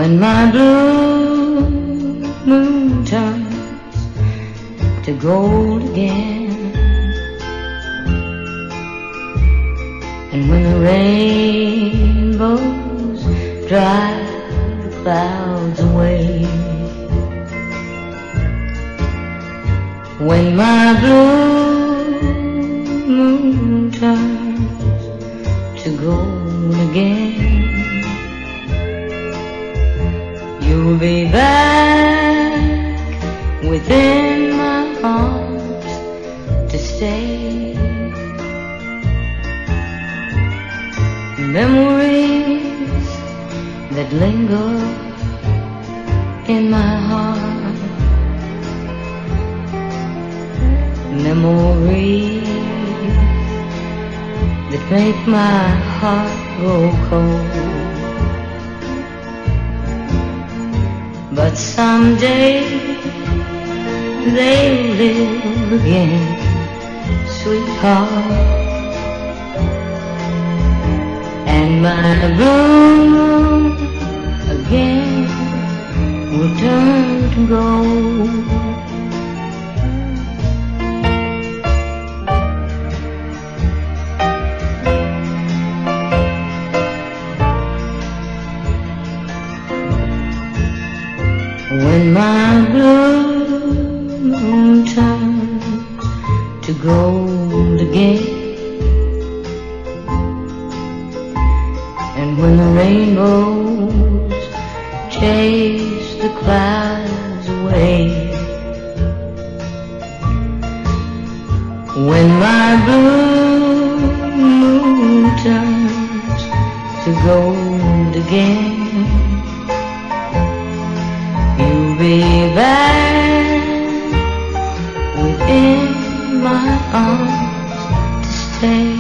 When my blue moon turns to gold again, and when the rainbows drive the clouds away, when my blue moon turns to gold again, you'll be back within my arms to stay. Memories that linger in my heart, memories that make my heart grow cold. But someday they'll live again, sweetheart, and my blue again will turn to gold. When my blue moon turns to gold again, and when the rainbows chase the clouds away, when my blue moon turns to gold again, you'll be back within my arms to stay.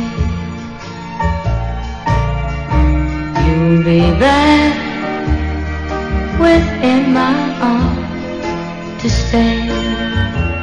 You'll be back within my arms to stay.